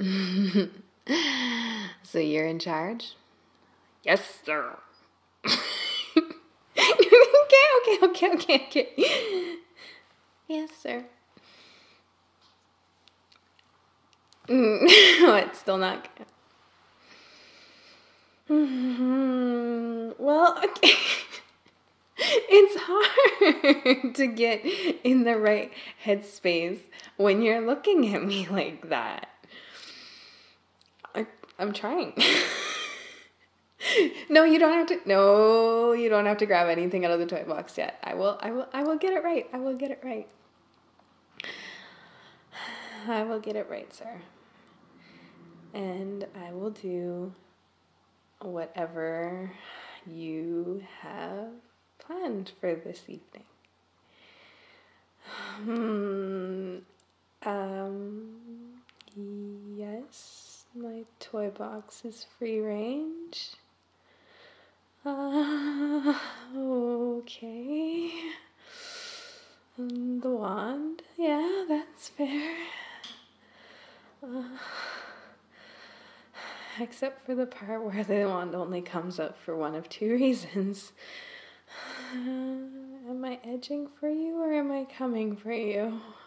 So you're in charge? Yes, sir. Okay. Yes, sir. What? Still not good. Well, okay. It's hard to get in the right headspace when you're looking at me like that. I'm trying. No, you don't have to. No, you don't have to grab anything out of the toy box yet. I will get it right. I will get it right. I will get it right, sir. And I will do whatever you have planned for this evening. Yes, my toy box is free range. Okay. The wand, yeah, that's fair. Except for the part where the wand only comes up for one of two reasons. Am I edging for you or am I coming for you?